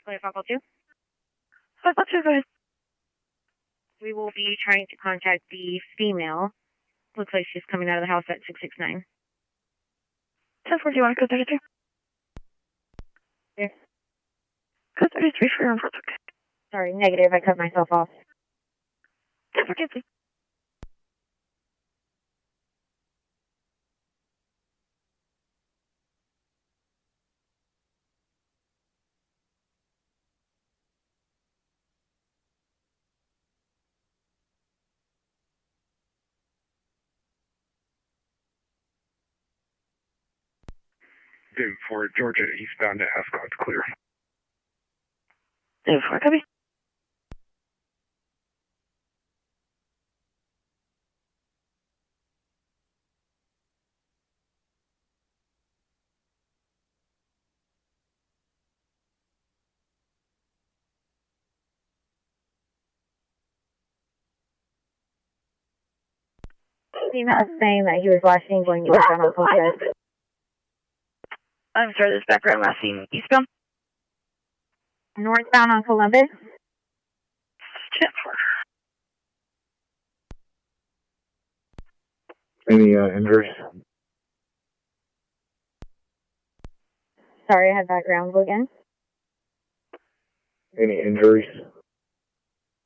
Clear 502. 502, go ahead. We will be trying to contact the female. Looks like she's coming out of the house at 669. 10-4, do you want to code 33? Yes. Code 33 for your own. Okay. Sorry, negative. I cut myself off. 10-4, please. David Ford, Georgia, eastbound to Ascot, clear. David Ford, copy. Female saying that he was last seen going eastbound on Columbus. I'm sorry, this background last seen eastbound. Northbound on Columbus. 10-4. Any injuries? Sorry, I had background again. Any injuries?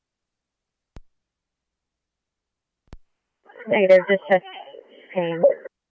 Negative, just chest pain.